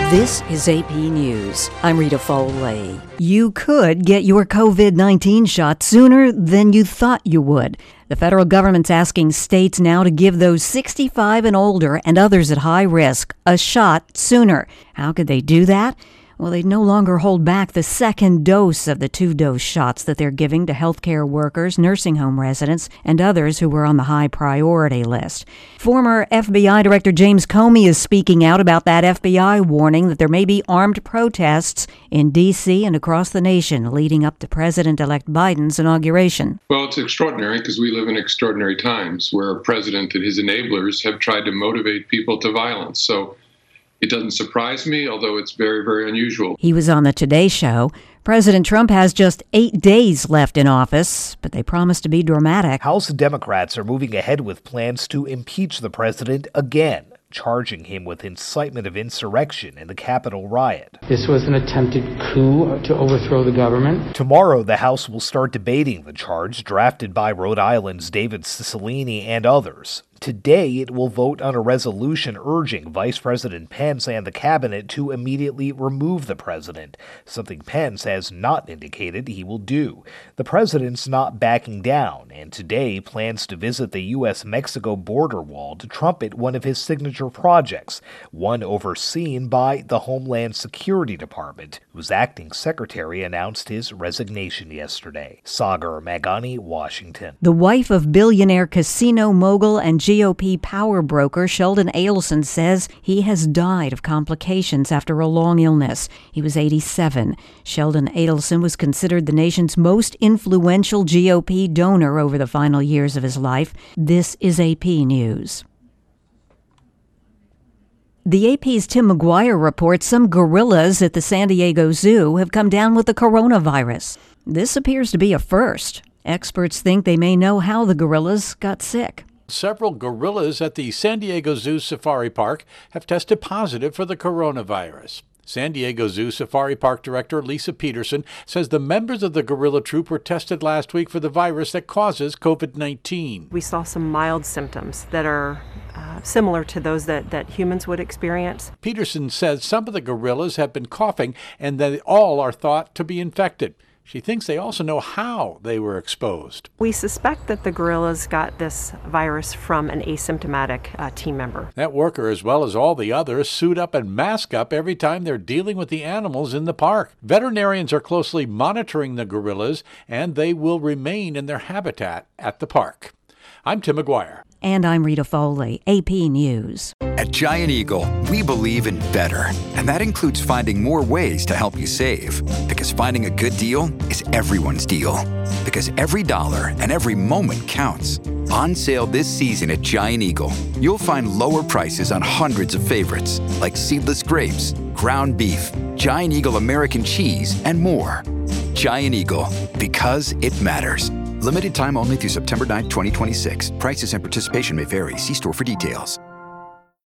This is AP News. I'm Rita Foley. You could get your COVID-19 shot sooner than you thought you would. The federal government's asking states now to give those 65 and older and others at high risk a shot sooner. How could they do that? Well, they'd no longer hold back the second dose of the 2-dose shots that they're giving to healthcare workers, nursing home residents, and others who were on the high priority list. Former FBI Director James Comey is speaking out about that FBI warning that there may be armed protests in D.C. and across the nation leading up to President-elect Biden's inauguration. Well, it's extraordinary because we live in extraordinary times where a president and his enablers have tried to motivate people to violence. So it doesn't surprise me, although it's very, very unusual. He was on the Today Show. President Trump has just 8 days left in office, but they promise to be dramatic. House Democrats are moving ahead with plans to impeach the president again, charging him with incitement of insurrection in the Capitol riot. This was an attempted coup to overthrow the government. Tomorrow, the House will start debating the charge drafted by Rhode Island's David Cicilline and others. Today, it will vote on a resolution urging Vice President Pence and the cabinet to immediately remove the president, something Pence has not indicated he will do. The president's not backing down, and today plans to visit the U.S.-Mexico border wall to trumpet one of his signature projects, one overseen by the Homeland Security Department, whose acting secretary announced his resignation yesterday. Sagar Magani, Washington. The wife of billionaire casino mogul and GOP power broker Sheldon Adelson says he has died of complications after a long illness. He was 87. Sheldon Adelson was considered the nation's most influential GOP donor over the final years of his life. This is AP News. The AP's Tim McGuire reports some gorillas at the San Diego Zoo have come down with the coronavirus. This appears to be a first. Experts think they may know how the gorillas got sick. Several gorillas at the San Diego Zoo Safari Park have tested positive for the coronavirus. San Diego Zoo Safari Park Director Lisa Peterson says the members of the gorilla troop were tested last week for the virus that causes COVID-19. We saw some mild symptoms that are similar to those that humans would experience. Peterson says some of the gorillas have been coughing and that all are thought to be infected. She thinks they also know how they were exposed. We suspect that the gorillas got this virus from an asymptomatic team member. That worker, as well as all the others, suit up and mask up every time they're dealing with the animals in the park. Veterinarians are closely monitoring the gorillas, and they will remain in their habitat at the park. I'm Tim McGuire. And I'm Rita Foley, AP News. At Giant Eagle, we believe in better, and that includes finding more ways to help you save. Because finding a good deal is everyone's deal. Because every dollar and every moment counts. On sale this season at Giant Eagle, you'll find lower prices on hundreds of favorites, like seedless grapes, ground beef, Giant Eagle American cheese, and more. Giant Eagle, because it matters. Limited time only through September 9, 2026. Prices and participation may vary. See store for details.